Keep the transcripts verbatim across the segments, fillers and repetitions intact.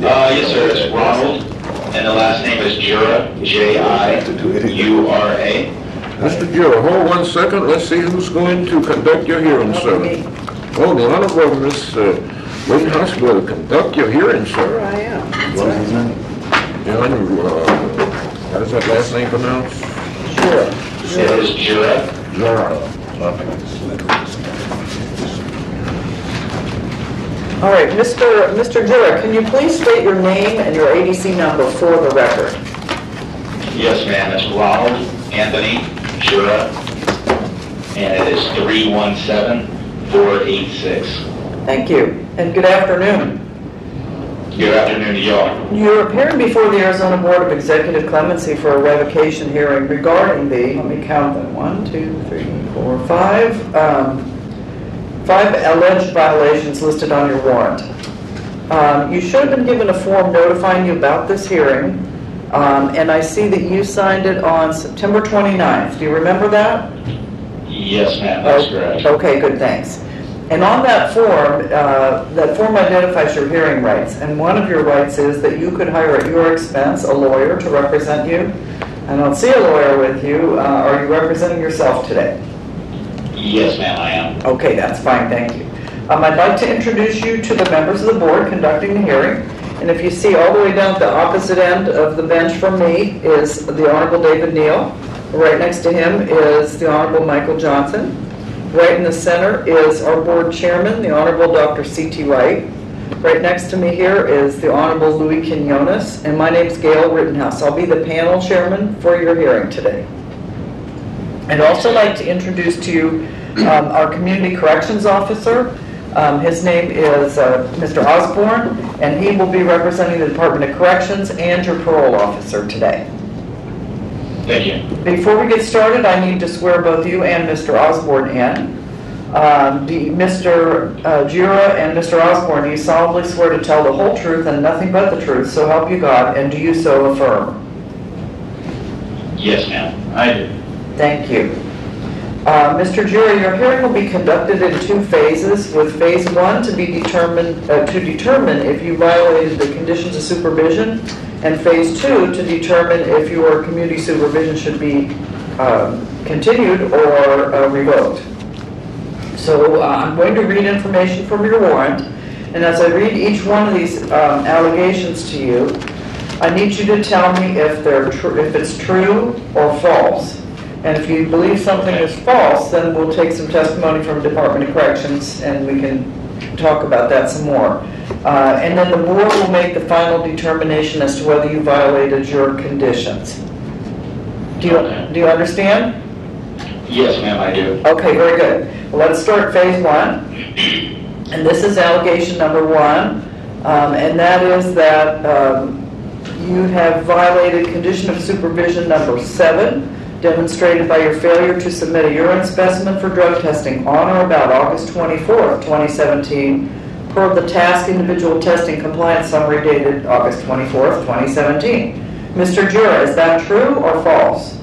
Uh, yes, sir. It's Ronald, and the last name is Jura, J I U R A. Mister Jura, hold one second. Let's see who's going to conduct your hearing, sir. Oh, the Honorable Miss uh, Rittenhouse will conduct your hearing, sir. Sure I am. That's right. John, uh, how does that last name pronounced? Sure. It is Jura. Jura. All right, Mister Mister Jura, can you please state your name and your A D C number for the record? Yes, ma'am. It's Ronald Anthony Jura, and it is three one seven, four eight six. Thank you, and good afternoon. Good afternoon to y'all. You're appearing before the Arizona Board of Executive Clemency for a revocation hearing regarding the, let me count them, one, two, three, four, five, um, five alleged violations listed on your warrant. Um, you should have been given a form notifying you about this hearing, um, and I see that you signed it on September twenty-ninth. Do you remember that? Yes, ma'am. That's Oh, correct. Okay, good, thanks. And on that form, uh, that form identifies your hearing rights, and one of your rights is that you could hire at your expense a lawyer to represent you. I don't see a lawyer with you. Uh, are you representing yourself today? Yes, ma'am, I am. Okay, that's fine, thank you. Um, I'd like to introduce you to the members of the board conducting the hearing. And if you see all the way down at the opposite end of the bench from me is the Honorable David Neal. Right next to him is the Honorable Michael Johnson. Right in the center is our board chairman, the Honorable Doctor C T Wright. Right next to me here is the Honorable Louis Quinones, and my name is Gail Rittenhouse. I'll be the panel chairman for your hearing today. I'd also like to introduce to you um, our Community Corrections Officer. Um, his name is uh, Mister Osborne, and he will be representing the Department of Corrections and your parole officer today. Thank you. Before we get started, I need to swear both you and Mister Osborne in. Um, do Mister Uh, Jura and Mister Osborne, do you solemnly swear to tell the whole truth and nothing but the truth, so help you God, and do you so affirm? Yes, ma'am. I do. Thank you. Uh, Mister Jura, your hearing will be conducted in two phases, with phase one to be determined uh, to determine if you violated the conditions of supervision, and phase two to determine if your community supervision should be um, continued or uh, revoked. So uh, I'm going to read information from your warrant, and as I read each one of these um, allegations to you, I need you to tell me if they're tr- if it's true or false. And if you believe something is false, then we'll take some testimony from Department of Corrections and we can talk about that some more. Uh, and then the board will make the final determination as to whether you violated your conditions. Do you, Okay. do you understand? Yes, ma'am, I do. Okay, very good. Well, let's start phase one. And this is allegation number one. Um, and that is that um, you have violated condition of supervision number seven, demonstrated by your failure to submit a urine specimen for drug testing on or about August twenty-fourth, twenty seventeen, per the task individual testing compliance summary dated August twenty-fourth, twenty seventeen. Mister Jura, is that true or false?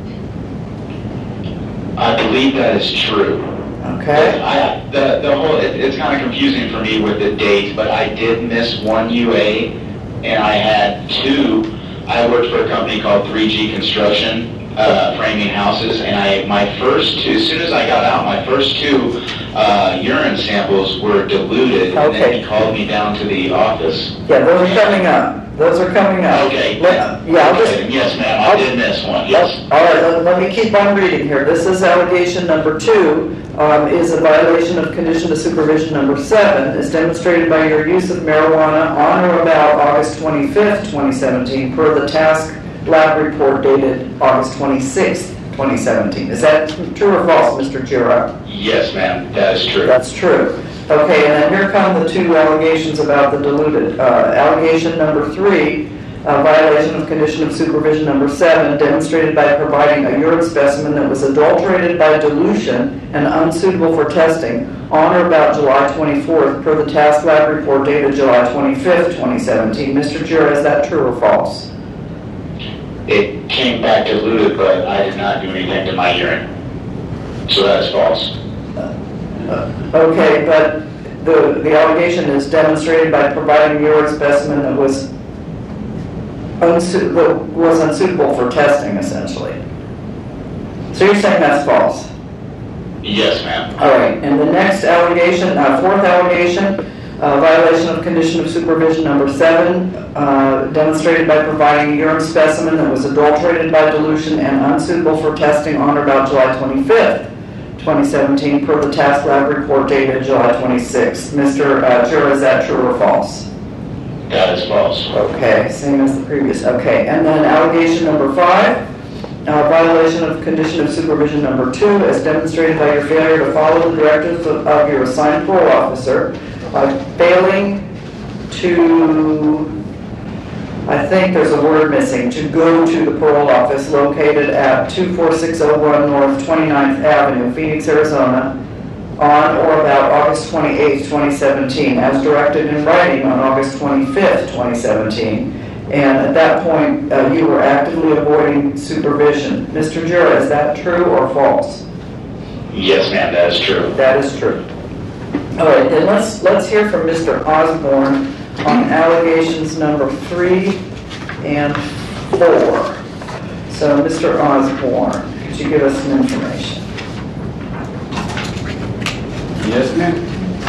I believe that is true. Okay. I, the, the whole, it, it's kind of confusing for me with the dates, but I did miss one U A, and I had two. I worked for a company called three G Construction, uh, framing houses, and I my first two, as soon as I got out, my first two uh, urine samples were diluted, and then Okay. he called me down to the office. Yeah, those are coming up. Those are coming up. Okay. Let- yeah, I'll just, Okay, yes, ma'am, I did miss one, yes. all right, let, let me keep on reading here. This is allegation number two, um, is a violation of condition of supervision number seven, is demonstrated by your use of marijuana on or about August twenty-fifth, twenty seventeen, per the task lab report dated August twenty-sixth, twenty seventeen. Is that true or false, Mister Jura? Yes, ma'am, that is true. That's true. Okay, and then here come the two allegations about the diluted. Uh, allegation number three, uh, violation of condition of supervision number seven, demonstrated by providing a urine specimen that was adulterated by dilution and unsuitable for testing on or about July twenty-fourth, per the task lab report dated July twenty-fifth, twenty seventeen. Mister Jura, is that true or false? It came back diluted, but I did not do anything to my urine. So that is false. Okay, but the, the allegation is demonstrated by providing a urine specimen that was unsu- that was unsuitable for testing, essentially. So you're saying that's false? Yes, ma'am. All right, and the next allegation, uh, fourth allegation, uh, violation of condition of supervision number seven, uh, demonstrated by providing a urine specimen that was adulterated by dilution and unsuitable for testing on or about July twenty-fifth, twenty seventeen, per the task lab report dated July twenty-sixth. Mister Uh, Jura, is that true or false? That is false. Okay, same as the previous. Okay, and then allegation number five, uh, violation of condition of supervision number two, as demonstrated by your failure to follow the directives of, of your assigned parole officer by failing to, I think there's a word missing, to go to the parole office located at two four six oh one North twenty-ninth Avenue, Phoenix, Arizona, on or about August twenty-eighth, twenty seventeen, as directed in writing on August twenty-fifth, twenty seventeen. And at that point, uh, you were actively avoiding supervision. Mister Jura, is that true or false? Yes, ma'am, that is true. That is true. All right, then let's, let's hear from Mister Osborne on allegations number three and four. So, Mister Osborne, could you give us some information? Yes, ma'am.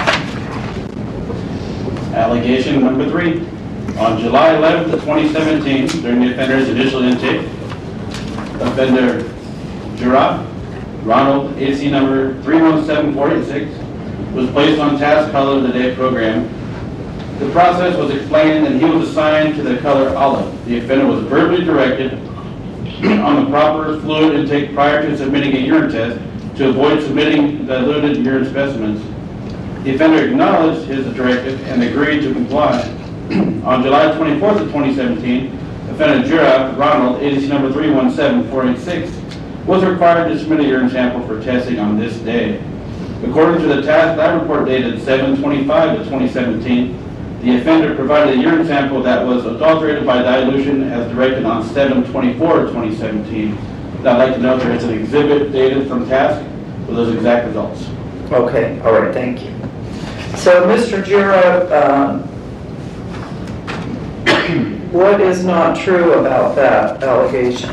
Allegation number three. On July eleventh of twenty seventeen, during the offender's initial intake, offender Jura Ronald, A C number three one seven four eight six, was placed on task color of the day program. The process was explained and he was assigned to the color olive. The offender was verbally directed on the proper fluid intake prior to submitting a urine test to avoid submitting diluted urine specimens. The offender acknowledged his directive and agreed to comply. On July twenty-fourth of twenty seventeen, offender Jura Ronald, A D C number three one seven four eight six, was required to submit a urine sample for testing on this day. According to the task lab report dated seven twenty-five of twenty seventeen, the offender provided a urine sample that was adulterated by dilution as directed on seven twenty-four of twenty seventeen. And I'd like to note there is an exhibit dated from task with those exact results. Okay, all right, thank you. So, Mister Jura, um, what is not true about that allegation?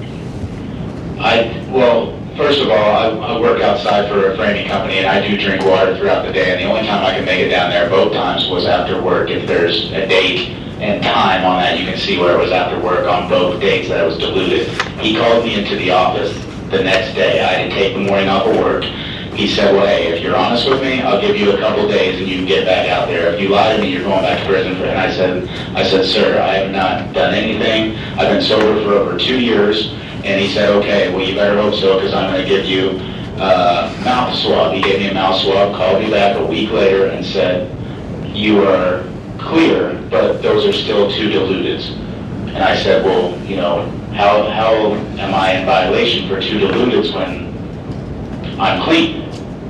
I, well, first of all, I, I work outside for a framing company and I do drink water throughout the day, and the only time I can make it down there both times was after work. If there's a date and time on that, you can see where it was after work on both dates that it was diluted. He called me into the office the next day. I didn't take the morning off of work. He said, well, hey, if you're honest with me, I'll give you a couple days and you can get back out there. If you lie to me, you're going back to prison. For, and I said, I said, sir, I have not done anything. I've been sober for over two years. And he said, okay, well, you better hope so, because I'm going to give you uh, mouth swab. He gave me a mouth swab, called me back a week later and said, you are clear, but those are still two diluteds. And I said, well, you know, how, how am I in violation for two diluteds when I'm clean?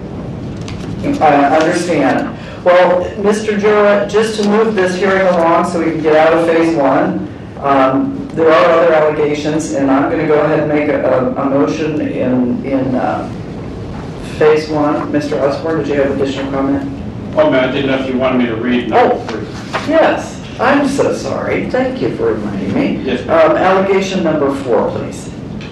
I understand. Well, Mister Jura, just to move this hearing along so we can get out of phase one, um, there are other allegations, and I'm going to go ahead and make a, a, a motion in, in uh, phase one. Mister Osborne, did you have additional comment? Oh, man, I didn't know if you wanted me to read number Oh. three. Yes, I'm so sorry. Thank you for reminding me. Yes, ma'am. Um, allegation number four, please.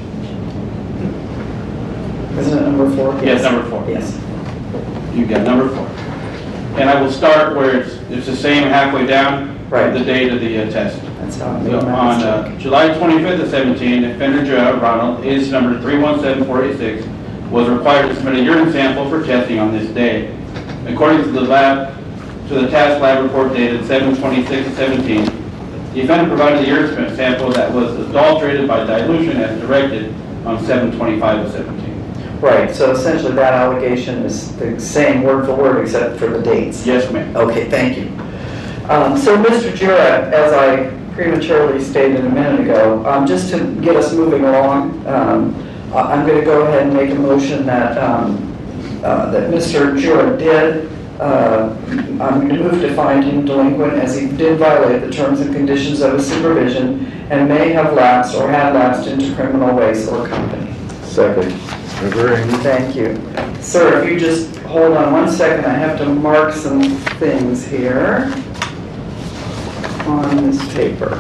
Isn't it number four? Yes, number four. Yes. You got number four. And I will start where it's, it's the same halfway down, Right. the date of the uh, test. That's how I made So my on uh, mistake. July twenty-fifth of seventeen, offender Jura Ronald, A C number three one seven four eight six, was required to submit a urine sample for testing on this day. According to the lab, to the task lab report dated seven twenty-six of seventeen, the offender provided a urine sample that was adulterated by dilution as directed on seven twenty-five of seventeen. Right, so essentially that allegation is the same word for word except for the dates. Yes, ma'am. Okay, thank you. Um, so, Mister Jura, as I prematurely stated a minute ago, um, just to get us moving along, um, I- I'm going to go ahead and make a motion that um, uh, that Mister Jura did. Uh, I'm going to move to find him delinquent as he did violate the terms and conditions of his supervision and may have lapsed or had lapsed into criminal ways or company. Second. Agreed. Thank you. Sir, if you just hold on one second, I have to mark some things here on this paper.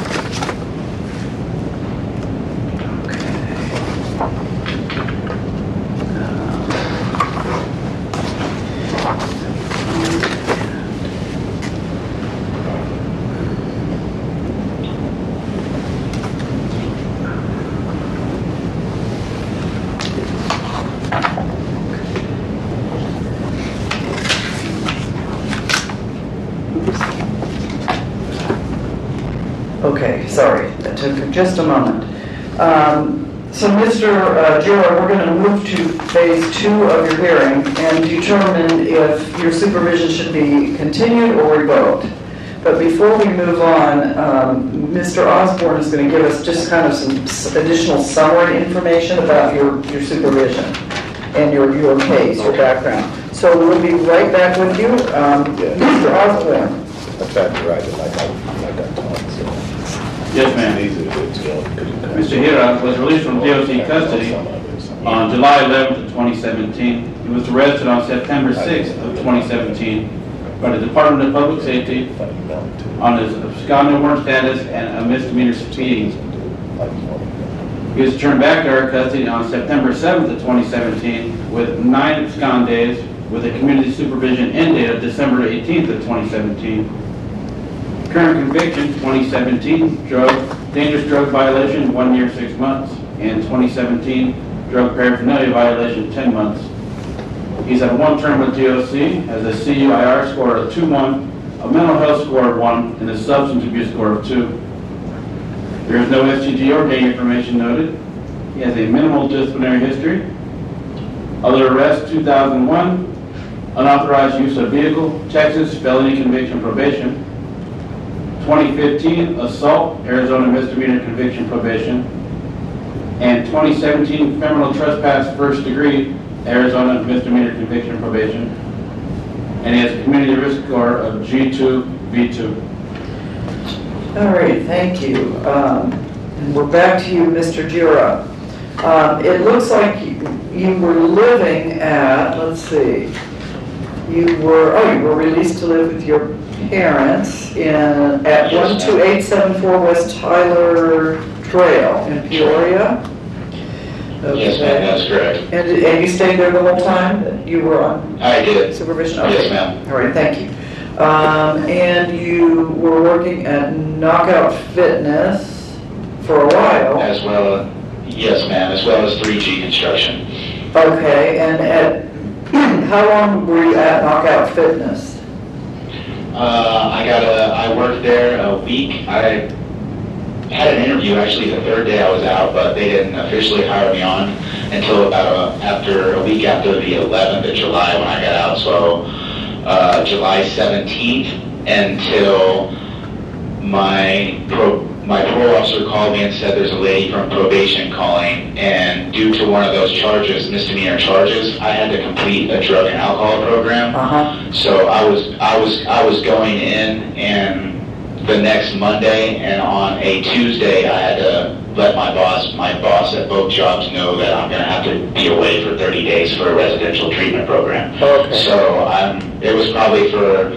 Okay, sorry, that took just a moment. Um, So, Mister uh, Giroux, we're going to move to phase two of your hearing and determine if your supervision should be continued or revoked. But before we move on, um, Mister Osborne is going to give us just kind of some s- additional summary information about your, your supervision and your, your case, your background. So we'll be right back with you. Um, Mister Osborne. I tried to write it like I, like I taught, so. Yes, ma'am. Easy to do, it's good. Mister Hira was released from D O C custody on July eleventh of twenty seventeen. He was arrested on September sixth of twenty seventeen by the Department of Public Safety on his absconding warrant status and a misdemeanor speeding. He was returned back to our custody on September seventh of twenty seventeen with nine abscond days with a community supervision end date of December eighteenth of twenty seventeen. Current conviction, twenty seventeen, drug, dangerous drug violation, one year, six months, and twenty seventeen, drug paraphernalia violation, ten months. He's at one term with D O C, has a C U I R score of two one, a mental health score of one, and a substance abuse score of two. There is no S T D or gang information noted. He has a minimal disciplinary history. Other arrests, two thousand one, unauthorized use of vehicle, Texas, felony conviction probation. twenty fifteen, assault, Arizona misdemeanor conviction probation. And twenty seventeen, criminal trespass first degree, Arizona misdemeanor conviction probation. And he has a community risk score of G two, V two. All right, thank you. Um, and we're back to you, Mister Giroux. Um, it looks like you, you were living at, let's see, you were, oh, you were released to live with your parents in, at one two eight seven four West Tyler Trail in Peoria? Yes, ma'am, that's correct. And, and you stayed there the whole time that you were on I did. supervision? Yes, Okay. ma'am. All right, thank you. Um, and you were working at Knockout Fitness for a while. As well, yes, ma'am, as well as three G Construction. Okay, and at, how long were you at Knockout Fitness? Uh, I got a, I worked there a week. I had an interview actually the third day I was out, but they didn't officially hire me on until about a, after a week after the eleventh of July when I got out. So uh, July seventeenth until my pro, my parole officer called me and said there's a lady from probation calling, and due to one of those charges, misdemeanor charges, I had to complete a drug and alcohol program. Uh-huh. So I was I was I was going in and the next Monday, and on a Tuesday I had to let my boss my boss at both jobs know that I'm going to have to be away for thirty days for a residential treatment program. Okay. So I'm it was probably for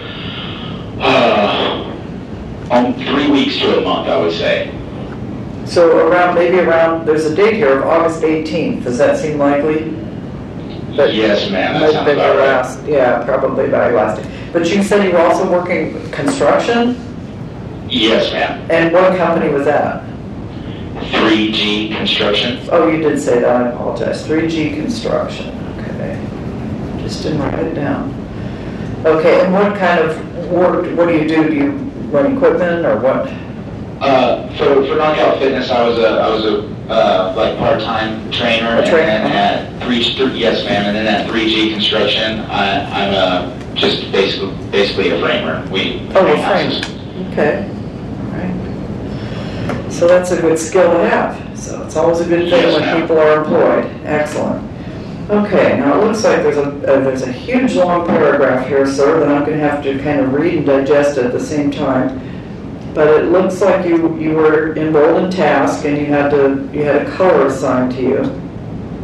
uh, um, three weeks to a month, I would say. So around, maybe around, there's a date here of August eighteenth. Does that seem likely? But Yes, ma'am, that might sounds be your about right. last, yeah, probably about your last day. But you said you were also working construction? Yes, ma'am. And what company was that? three G Construction. Oh, you did say that, I apologize. three G Construction, okay. Just didn't write it down. Okay, and what kind of work, what do you do? Do you run equipment or what? Uh, for, for Knockout Fitness, I was a, I was a, uh, like part-time trainer, A trainer, and then at three, three, yes ma'am, and then at three G Construction, I, I'm a, just basically, basically a framer. We Oh, frame a houses. framer. Okay, all right. So that's a good skill to have. So it's always a good thing Yes, when ma'am. people are employed. Excellent. Okay, now it looks like there's a, uh, there's a huge long paragraph here, sir, that I'm going to have to kind of read and digest at the same time. But it looks like you, you were enrolled in task and you had to, you had a color assigned to you.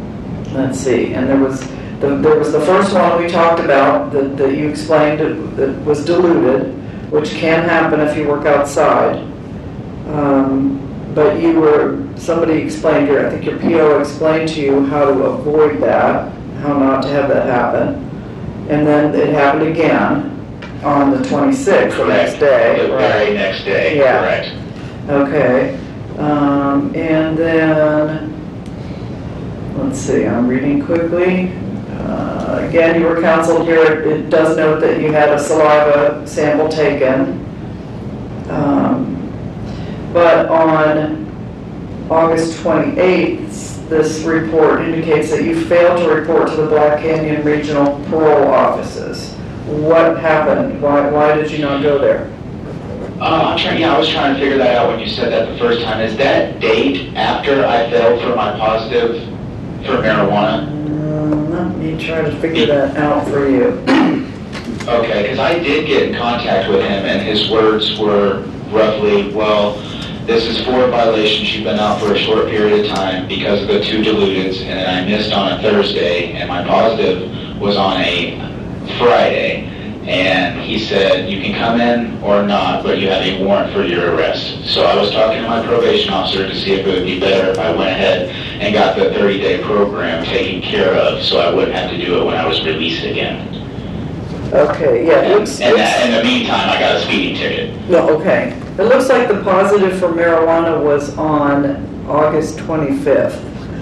let's see, and there was, the, there was the first one we talked about that, that you explained that that was diluted, which can happen if you work outside. Um, but you were, somebody explained, your, I think your P O explained to you how to avoid that, how not to have that happen. And then it happened again on the twenty-sixth, the next day. The right? very next day, Yeah. correct. Okay, um, and then, let's see, I'm reading quickly. Uh, again, you were counseled here, it does note that you had a saliva sample taken. Um, but on August twenty-eighth, this report indicates that you failed to report to the Black Canyon Regional Parole Offices. What happened? Why, why did you not go there? Uh, I'm trying, yeah, I was trying to figure that out when you said that the first time. Is that date after I failed for my positive for marijuana? Um, let me try to figure that out for you. Okay, because I did get in contact with him, and his words were roughly, well, this is four violations, you've been out for a short period of time because of the two diluteds, and then I missed on a Thursday, and my positive was on a Friday. And he said, you can come in or not, but you have a warrant for your arrest. So I was talking to my probation officer to see if it would be better if I went ahead and got the thirty-day program taken care of so I wouldn't have to do it when I was released again. Okay, yeah, it And looks, and looks- that, in the meantime, I got a speeding ticket. no, okay. It looks like the positive for marijuana was on August twenty-fifth.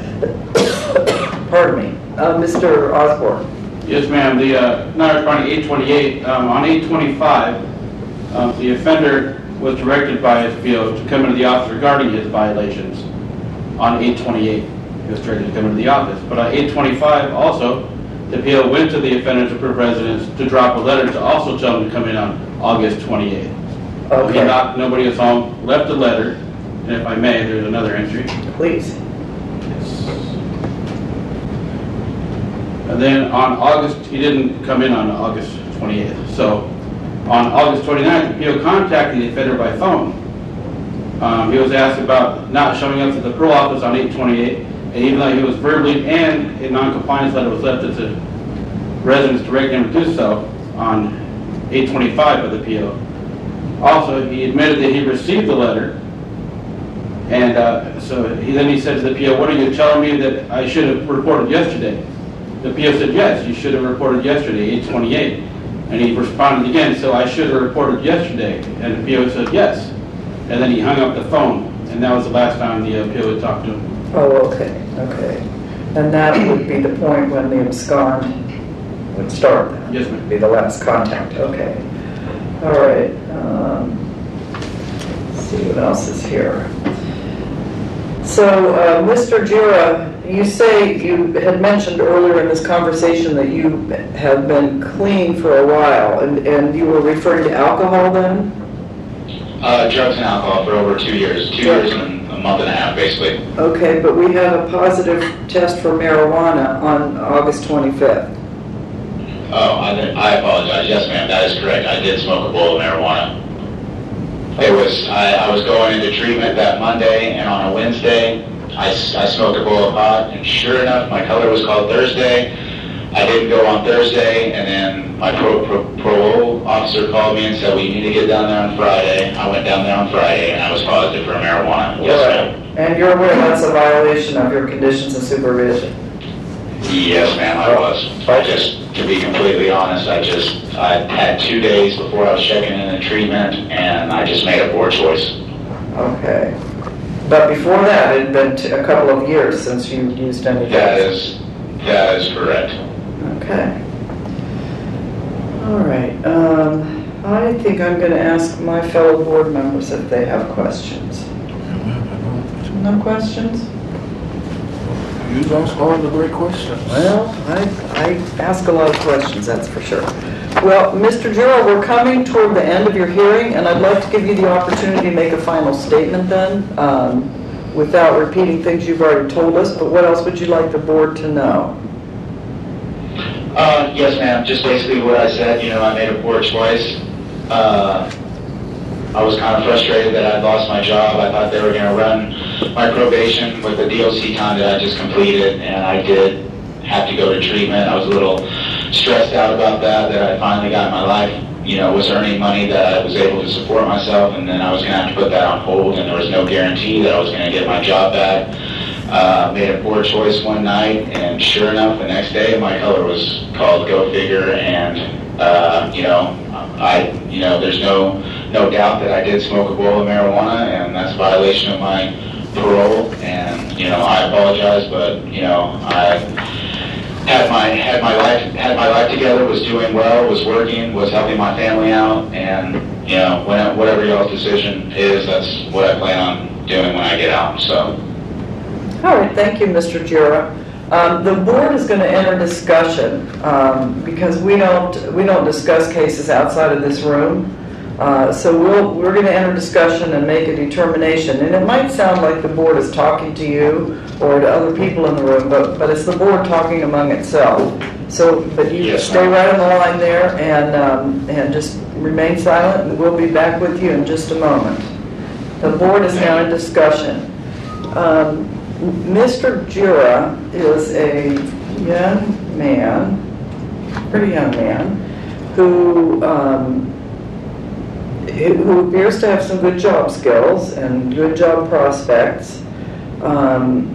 Pardon me, uh, Mister Osborne. Yes, ma'am. The, uh, Niagara County eight twenty-eight, um, on eight twenty-five, um, the offender was directed by his P O to come into the office regarding his violations. On eight twenty-eight, he was directed to come into the office. But on eight twenty-five, also, the P O went to the offender's approved residence to drop a letter to also tell him to come in on August twenty-eighth. He Okay, knocked, nobody was home, left a letter, and if I may, there's another entry. please. And then on August, he didn't come in on August twenty-eighth. So on August twenty-ninth, the P O contacted the offender by phone. Um, he was asked about not showing up to the parole office on eight twenty-eight, and even though he was verbally and a non-compliance letter was left at the residence directing him to do so on eight twenty-five by the P O. Also, he admitted that he received the letter, and uh, so he then he said to the P O, "What are you telling me that I should have reported yesterday?" The P O said, "Yes, you should have reported yesterday, eight twenty-eight. And he responded again, "So I should have reported yesterday." And the P O said, "Yes." And then he hung up the phone, and that was the last time the uh, P O had talked to him. Oh, okay, okay. And that would be the point when the abscond would start. Yes, ma'am. Be the last contact, okay. All right. Um, let's see what else is here. So, uh, Mister Jura, you say you had mentioned earlier in this conversation that you have been clean for a while, and, and you were referring to alcohol then? Uh, drugs and alcohol for over two years, two Drugs. years and a month and a half, basically. Okay, but we have a positive test for marijuana on August twenty-fifth. Oh, I, did- I apologize. Yes, ma'am, that is correct. I did smoke a bowl of marijuana. It was, I, I was going into treatment that Monday, and on a Wednesday, I, s- I smoked a bowl of pot, and sure enough, my color was called Thursday. I didn't go on Thursday, and then my pro, pro, parole officer called me and said, "We need to get down there on Friday." I went down there on Friday, and I was positive for marijuana. Yes, ma'am. And you're aware that's a violation of your conditions of supervision? Yes, ma'am, I was. I just, to be completely honest, I just, I had two days before I was checking in the treatment, and I just made a poor choice. Okay. But before that, it had been t- a couple of years since you used any That drugs? is, that is correct. Okay. All right. Um, I think I'm going to ask my fellow board members if they have questions. No questions? You ask all the great questions. Well, I, I ask a lot of questions, that's for sure. Well, Mister Jura, we're coming toward the end of your hearing, and I'd like to give you the opportunity to make a final statement then, um, without repeating things you've already told us, but what else would you like the board to know? Uh, yes, ma'am, just basically what I said, you know, I made a poor choice. Uh, I was kind of frustrated that I'd lost my job. I thought they were going to run my probation with the D O C time that I just completed, and I did have to go to treatment. I was a little stressed out about that, that I finally got my life, you know, was earning money that I was able to support myself, and then I was going to have to put that on hold, and there was no guarantee that I was going to get my job back. Uh, made a poor choice one night, and sure enough, the next day my color was called, go figure, and, uh, you know, I, you know, there's no, no doubt that I did smoke a bowl of marijuana, and that's a violation of my parole, and, you know, I apologize, but, you know, I had my, had my life, had my life together, was doing well, was working, was helping my family out, and, you know, when, whatever y'all's decision is, that's what I plan on doing when I get out, so. All right, thank you, Mister Jura. Um, the board is going to enter discussion um, because we don't we don't discuss cases outside of this room. Uh, so we'll, we're going to enter discussion and make a determination. And it might sound like the board is talking to you or to other people in the room, but, but it's the board talking among itself. So, but you Yes, stay ma'am. right on the line there and um, and just remain silent, and we'll be back with you in just a moment. The board is now in discussion. Um, Mister Jura is a young man, pretty young man, who um, who appears to have some good job skills and good job prospects. Um,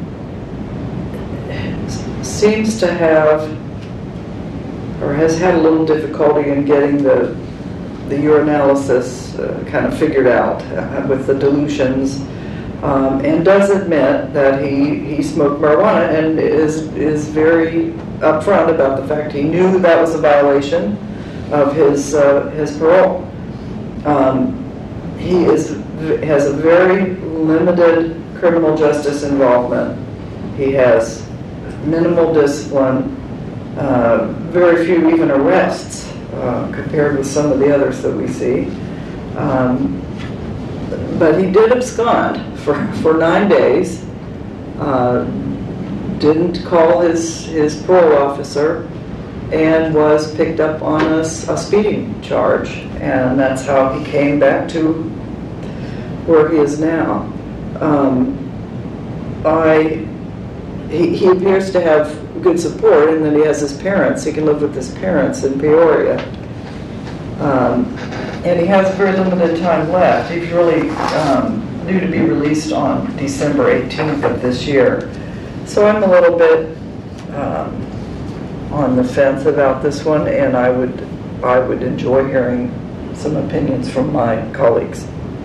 seems to have, or has had a little difficulty in getting the the urinalysis uh, kind of figured out uh, with the dilutions. Um, and does admit that he, he smoked marijuana and is is very upfront about the fact he knew that was a violation of his uh, his parole. Um, he is has a very limited criminal justice involvement. He has minimal discipline, uh, very few even arrests uh, compared with some of the others that we see. Um, but he did abscond for, for nine days, uh, didn't call his, his parole officer, and was picked up on a, a speeding charge. And that's how he came back to where he is now. Um, I, he, he appears to have good support in that he has his parents. He can live with his parents in Peoria. Um, and he has very limited time left. He's really um, due to be released on December eighteenth of this year. So I'm a little bit um, on the fence about this one, and I would I would enjoy hearing some opinions from my colleagues.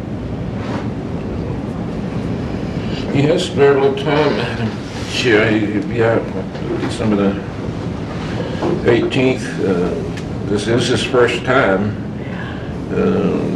He has spare a little time, Madam Chair. He'll be out December the eighteenth. Uh, this is his first time. Uh,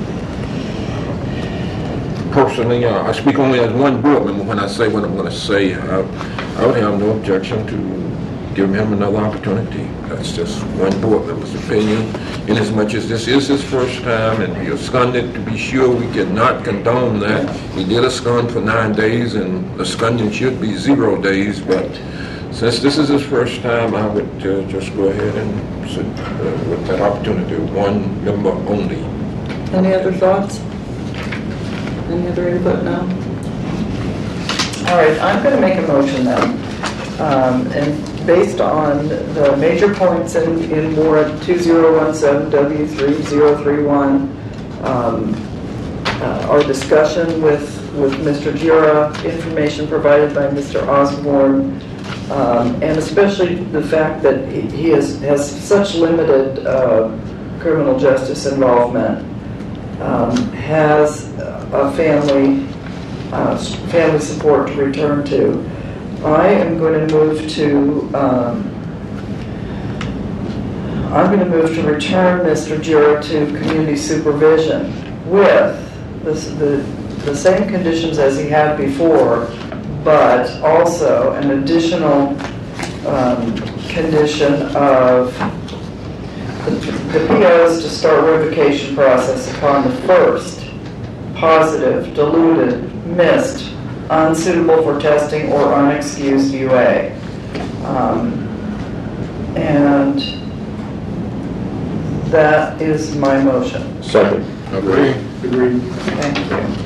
personally, uh, I speak only as one board member when I say what I'm going to say. I, I would have no objection to giving him another opportunity. That's just one board member's opinion. In as much as this is his first time and he absconded, to be sure, we cannot condone that. He did abscond for nine days, and absconding should be zero days, but since this is his first time, I would uh, just go ahead and sit uh, with that opportunity, one member only. Any other thoughts? Any other input now? All right, I'm going to make a motion then. Um, and based on the major points in, in warrant two zero one seven W three zero three one, um, uh, our discussion with, with Mister Jura, information provided by Mister Osborne, um, and especially the fact that he, he is, has such limited uh, criminal justice involvement, um, has a family, uh, family support to return to. I am going to move to, um, I'm going to move to return Mister Jura to community supervision with this, the, the same conditions as he had before, but also an additional um, condition of the, the P Os to start revocation process upon the first positive, diluted, missed, unsuitable for testing or unexcused U A. Um, and that is my motion. Second. Agree. Agreed. Thank you.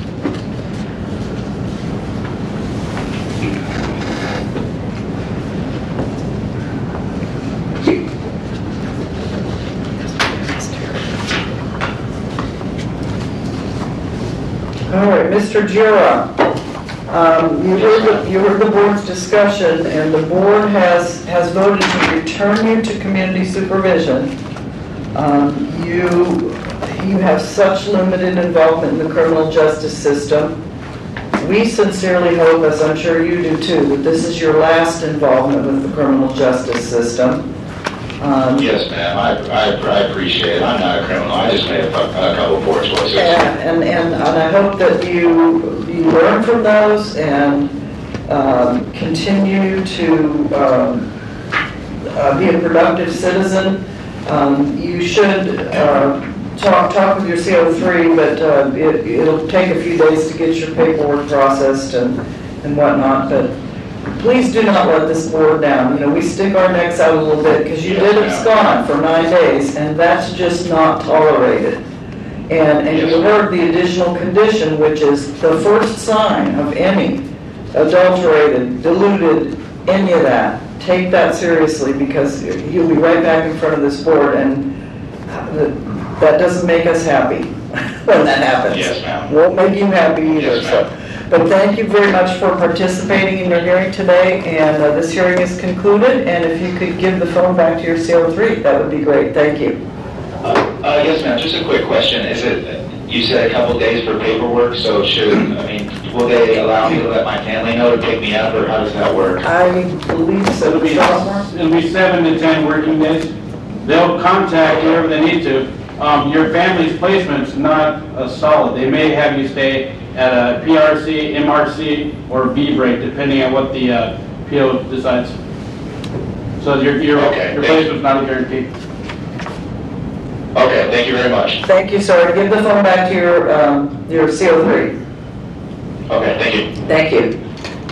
All right, Mister Jura, um, you heard the, you heard the board's discussion, and the board has, has voted to return you to community supervision. Um, you, you have such limited involvement in the criminal justice system. We sincerely hope, as I'm sure you do too, that this is your last involvement with the criminal justice system. Um, Yes, ma'am, I, I, I appreciate it. I'm not a criminal, I just made a, fu- a couple of poor choices. And, and, and I hope that you, you learn from those and um, continue to um, uh, be a productive citizen. Um, you should uh, talk, talk with your C O three, but uh, it, it'll take a few days to get your paperwork processed and, and whatnot, but please do not let this board down. You know, we stick our necks out a little bit because you did abscond for nine days, and that's just not tolerated. And, and you heard the additional condition, which is the first sign of any adulterated, diluted, any of that. Take that seriously, because you'll be right back in front of this board, and that doesn't make us happy when that happens. Yes, ma'am. Won't make you happy either. Yes, So. ma'am. But thank you very much for participating in your hearing today, and uh, this hearing is concluded, and if you could give the phone back to your C O three, that would be great. Thank you. Uh, uh, yes, ma'am, just a quick question. Is it, you said a couple days for paperwork, so should, I mean, will they allow me to let my family know to pick me up, or how does that work? I believe so. It'll be, it'll be seven to ten working days. They'll contact whoever they need to. Um, your family's placement's not a solid. They may have you stay at a P R C, M R C, or V break, depending on what the uh, P O decides. So your, your, Okay, your thank you. placement's not a guarantee. Okay, thank you very much. Thank you, sir. Give the phone back to your, um, your C O three. Okay, thank you. Thank you.